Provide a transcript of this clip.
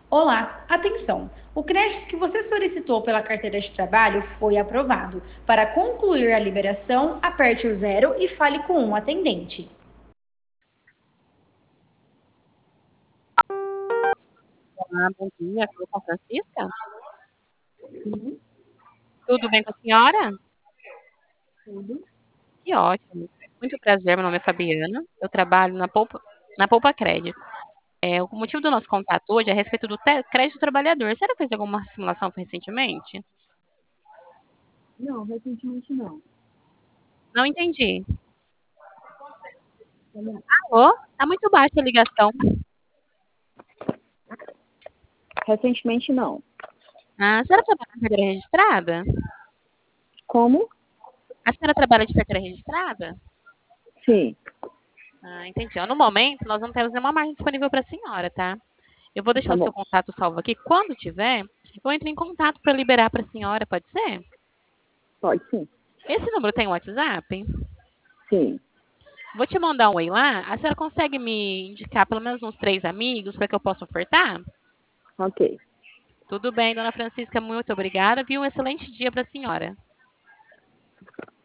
Olá, atenção! O crédito que você solicitou pela carteira de trabalho foi aprovado. Para concluir a liberação, aperte o zero e fale com um atendente. Olá, bom dia. Falo com a Francisca? Tudo bem com a senhora? Que ótimo. Muito prazer, meu nome é Fabiana. Eu trabalho na Poupa Crédito. O motivo do nosso contato hoje é a respeito do crédito trabalhador. Você já fez alguma simulação recentemente? Não, recentemente não. Não entendi. Olha, Alô? Tá muito baixa a ligação. recentemente não. Ah, a senhora trabalha de carteira registrada? Como? A senhora trabalha de carteira registrada? Sim, Ah, entendi. Ó, no momento, nós não temos nenhuma margem disponível para a senhora, tá? Eu vou deixar tá o seu bom. contato salvo aqui. Quando tiver, eu entro em contato para liberar para a senhora, pode ser? Pode sim. Esse número tem WhatsApp? Sim, Vou te mandar um oi lá. A senhora consegue me indicar pelo menos uns 3 amigos para que eu possa ofertar? ok. Tudo bem, dona Francisca, muito obrigada. Viu? Um excelente dia para a senhora.